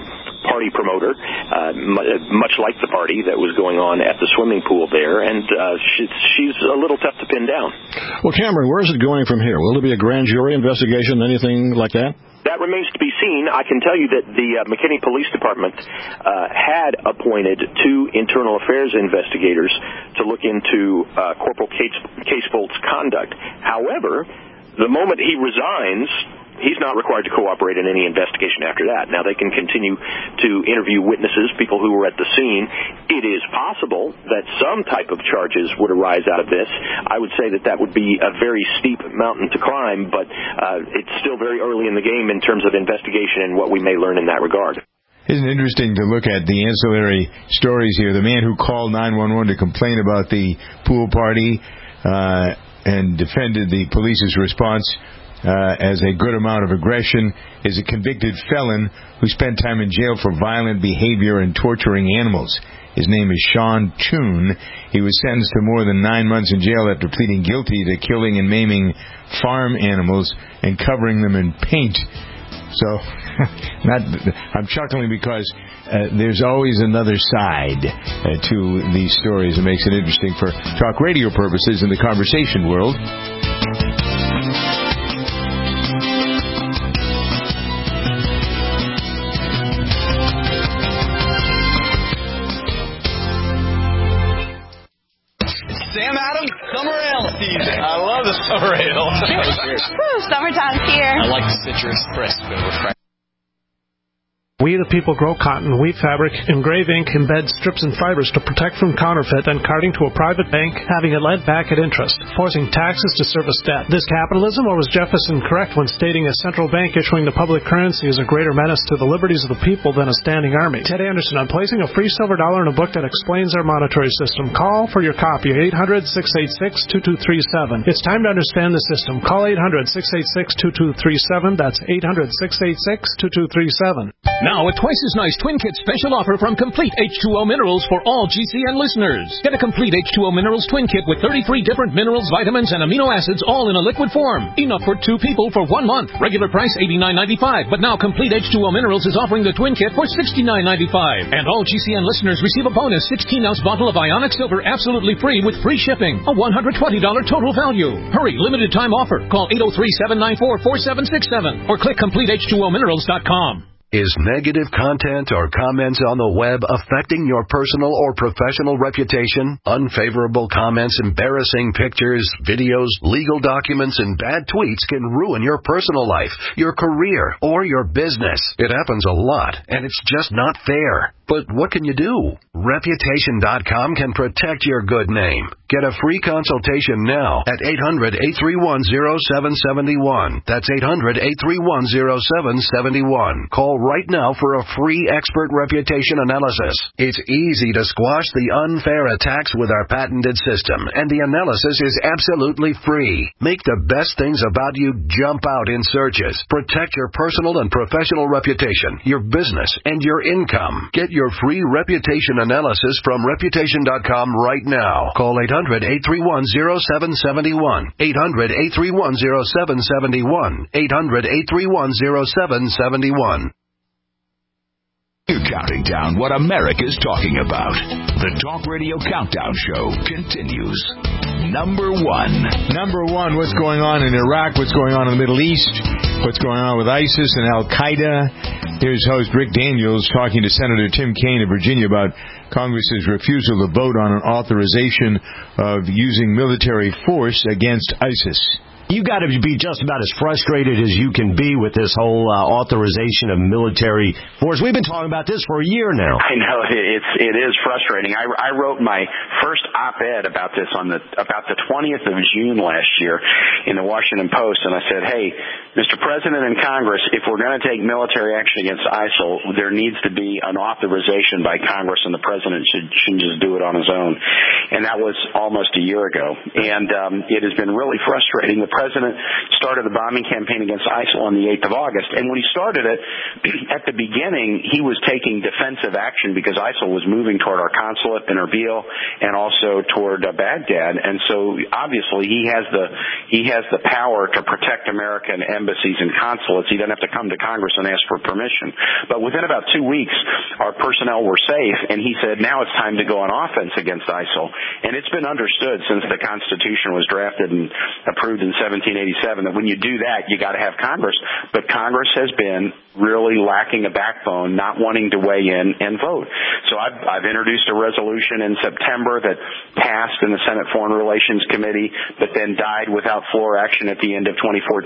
party promoter, much like the party that was going on at the swimming pool there, and she's a little tough to pin down. Well, Cameron, where is it going from here? Will there be a grand jury investigation, anything like that? That remains to be seen. I can tell you that the McKinney Police Department had appointed 2 internal affairs investigators to look into Corporal Casebolt's conduct. However, the moment he resigns, he's not required to cooperate in any investigation after that. Now, they can continue to interview witnesses, people who were at the scene. It is possible that some type of charges would arise out of this. I would say that would be a very steep mountain to climb, but it's still very early in the game in terms of investigation and what we may learn in that regard. Isn't it interesting to look at the ancillary stories here? The man who called 911 to complain about the pool party and defended the police's response as a good amount of aggression is a convicted felon who spent time in jail for violent behavior and torturing animals. His name is Sean Choon. He was sentenced to more than 9 months in jail after pleading guilty to killing and maiming farm animals and covering them in paint. So, I'm chuckling because there's always another side to these stories. It makes it interesting for talk radio purposes in the conversation world. Sam Adams, summer ale season. I love the summer ale. Summertime's here. I like the citrus, crisp, and refreshing. We the people grow cotton, weave fabric, engrave ink, embed strips and fibers to protect from counterfeit and carting to a private bank, having it lent back at interest, forcing taxes to service debt. This capitalism, or was Jefferson correct when stating a central bank issuing the public currency is a greater menace to the liberties of the people than a standing army? Ted Anderson on placing a free silver dollar in a book that explains our monetary system. Call for your copy, 800-686-2237. It's time to understand the system. Call 800-686-2237. That's 800-686-2237. Now, a twice as nice Twin Kit special offer from Complete H2O Minerals for all GCN listeners. Get a Complete H2O Minerals Twin Kit with 33 different minerals, vitamins, and amino acids all in a liquid form. Enough for 2 people for 1 month. Regular price $89.95, but now Complete H2O Minerals is offering the Twin Kit for $69.95. And all GCN listeners receive a bonus 16-ounce bottle of Ionic Silver absolutely free with free shipping. A $120 total value. Hurry, limited time offer. Call 803-794-4767 or click CompleteH2OMinerals.com. Is negative content or comments on the web affecting your personal or professional reputation? Unfavorable comments, embarrassing pictures, videos, legal documents, and bad tweets can ruin your personal life, your career, or your business. It happens a lot, and it's just not fair. But what can you do? Reputation.com can protect your good name. Get a free consultation now at 800-831-0771. That's 800-831-0771. Call right now for a free expert reputation analysis. It's easy to squash the unfair attacks with our patented system, and the analysis is absolutely free. Make the best things about you jump out in searches. Protect your personal and professional reputation, your business, and your income. Get your free reputation analysis from Reputation.com right now. Call 800-831-0771. 800-831-0771. 800-831-0771. You're counting down what America's talking about. The Talk Radio Countdown Show continues. Number 1. Number 1, what's going on in Iraq, what's going on in the Middle East, what's going on with ISIS and Al-Qaeda. Here's host Rick Daniels talking to Senator Tim Kaine of Virginia about Congress's refusal to vote on an authorization of using military force against ISIS. You got to be just about as frustrated as you can be with this whole authorization of military force. We've been talking about this for a year now. I know it is frustrating. I wrote my first op-ed about this about the 20th of June last year in the Washington Post, and I said, "Hey, Mr. President and Congress, if we're going to take military action against ISIL, there needs to be an authorization by Congress, and the President shouldn't just do it on his own." And that was almost a year ago, and it has been really frustrating. The president started the bombing campaign against ISIL on the 8th of August. And when he started it, at the beginning, he was taking defensive action because ISIL was moving toward our consulate in Erbil and also toward Baghdad. And so obviously he has the power to protect American embassies and consulates. He doesn't have to come to Congress and ask for permission. But within about 2 weeks, our personnel were safe, and he said, now it's time to go on offense against ISIL. And it's been understood since the Constitution was drafted and approved in 1787 that when you do that, you got to have Congress. But Congress has been really lacking a backbone, not wanting to weigh in and vote. So I've introduced a resolution in September that passed in the Senate Foreign Relations Committee, but then died without floor action at the end of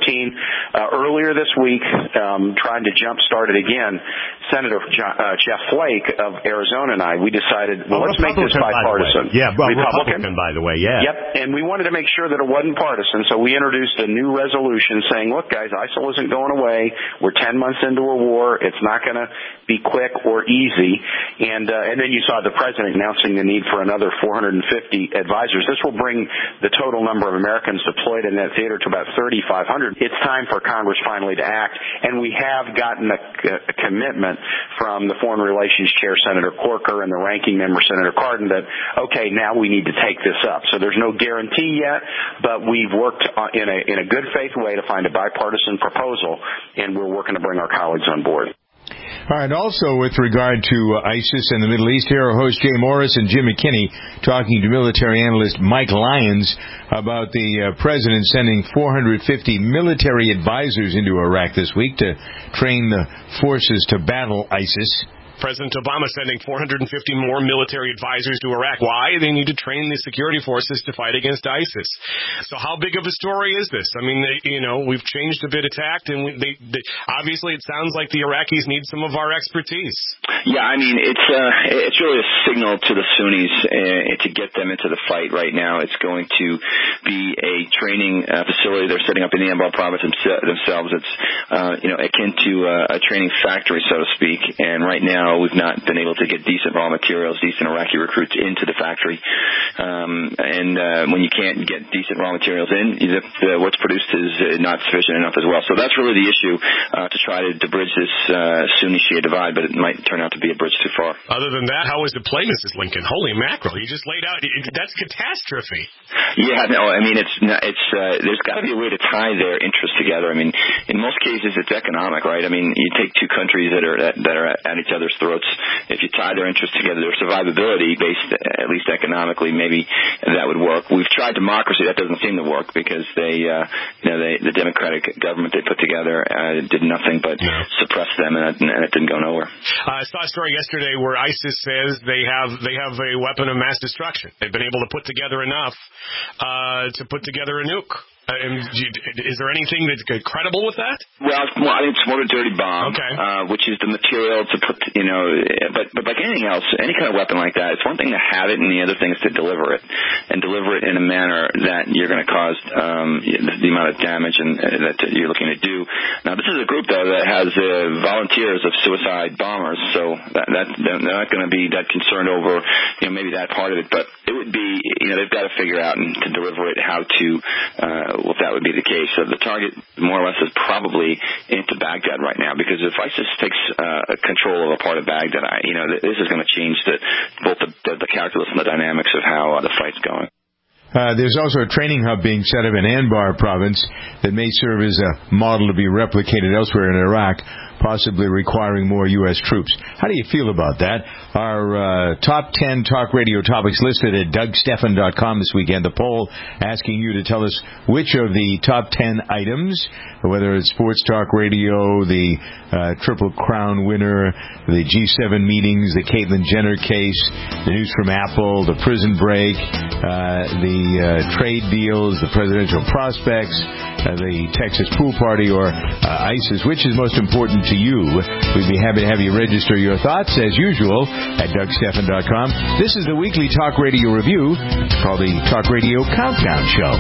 2014. Earlier this week, trying to jumpstart it again, Senator Jeff Flake of Arizona and I, we decided, let's make this bipartisan. Yeah, well, Republican, by the way, yeah. Yep, and we wanted to make sure that it wasn't partisan, so we introduced a new resolution saying, look, guys, ISIL isn't going away. We're 10 months into a war. It's not going to be quick or easy. And then you saw the president announcing the need for another 450 advisors. This will bring the total number of Americans deployed in that theater to about 3,500. It's time for Congress finally to act, and we have gotten a commitment from the Foreign Relations Chair, Senator Corker, and the ranking member, Senator Cardin, that, okay, now we need to take this up. So there's no guarantee yet, but we've worked in a good faith way to find a bipartisan proposal, and we're working to bring our colleagues on board. All right, also with regard to ISIS and the Middle East, here are hosts Jay Morris and Jim McKinney talking to military analyst Mike Lyons about the president sending 450 military advisors into Iraq this week to train the forces to battle ISIS. President Obama sending 450 more military advisors to Iraq. Why? They need to train the security forces to fight against ISIS. So how big of a story is this? I mean, we've changed a bit of tact, and obviously it sounds like the Iraqis need some of our expertise. Yeah, I mean, it's really a signal to the Sunnis to get them into the fight right now. It's going to be a training facility they're setting up in the Anbar province themselves. It's akin to a training factory, so to speak. And right now, we've not been able to get decent raw materials, decent Iraqi recruits into the factory. And when you can't get decent raw materials in, what's produced is not sufficient enough as well. So that's really the issue, to try to bridge this Sunni-Shia divide, but it might turn out to be a bridge too far. Other than that, how was the play, Mrs. Lincoln? Holy mackerel, you just laid out. That's catastrophe. Yeah, no, I mean, there's got to be a way to tie their interests together. I mean, in most cases, it's economic, right? I mean, you take two countries that are at each other's throats. If you tie their interests together, their survivability based, at least economically, maybe that would work. We've tried democracy. That doesn't seem to work because the democratic government they put together did nothing but suppress them, and it didn't go nowhere. I saw a story yesterday where ISIS says they have a weapon of mass destruction. They've been able to put together enough to put together a nuke. Is there anything that's credible with that? Well, I think it's more a dirty bomb, which is the material to put, but like anything else, any kind of weapon like that, it's one thing to have it, and the other thing is to deliver it, and deliver it in a manner that you're going to cause the amount of damage that you're looking to do. Now, this is a group, though, that has volunteers of suicide bombers, so they're not going to be that concerned over, maybe that part of it, but it would be, they've got to figure out and to deliver it how to, if that would be the case. So the target, more or less, is probably into Baghdad right now, because if ISIS takes control of a part of Baghdad, this is going to change both the calculus and the dynamics of how the fight's going. There's also a training hub being set up in Anbar province that may serve as a model to be replicated elsewhere in Iraq, possibly requiring more U.S. troops. How do you feel about that? Our top 10 talk radio topics listed at DougStephan.com this weekend. The poll asking you to tell us which of the top 10 items, whether it's sports talk radio, the Triple Crown winner, the G7 meetings, the Caitlyn Jenner case, the news from Apple, the prison break, the trade deals, the presidential prospects, the Texas pool party, or ISIS, which is most important to you? We'd be happy to have you register your thoughts, as usual, at DougStephan.com. This is the weekly Talk Radio Review, called the Talk Radio Countdown Show.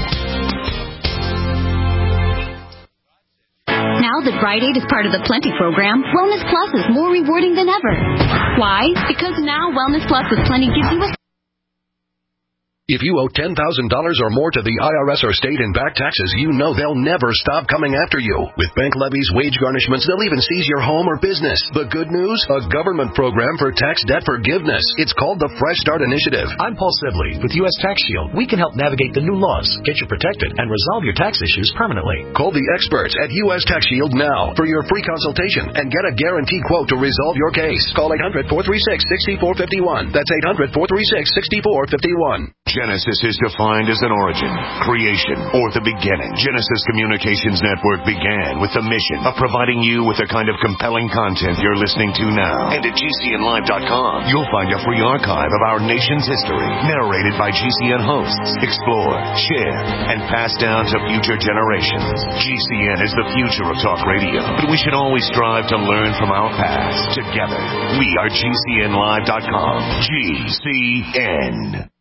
Now that Rite Aid is part of the Plenty program, Wellness Plus is more rewarding than ever. Why? Because now Wellness Plus with Plenty gives you a If you owe $10,000 or more to the IRS or state in back taxes, you know they'll never stop coming after you. With bank levies, wage garnishments, they'll even seize your home or business. The good news? A government program for tax debt forgiveness. It's called the Fresh Start Initiative. I'm Paul Sibley with U.S. Tax Shield. We can help navigate the new laws, get you protected, and resolve your tax issues permanently. Call the experts at U.S. Tax Shield now for your free consultation and get a guaranteed quote to resolve your case. Call 800-436-6451. That's 800-436-6451. Genesis is defined as an origin, creation, or the beginning. Genesis Communications Network began with the mission of providing you with the kind of compelling content you're listening to now. And at GCNlive.com, you'll find a free archive of our nation's history, narrated by GCN hosts, explored, shared, and passed down to future generations. GCN is the future of talk radio, but we should always strive to learn from our past. Together, we are GCNlive.com. GCN.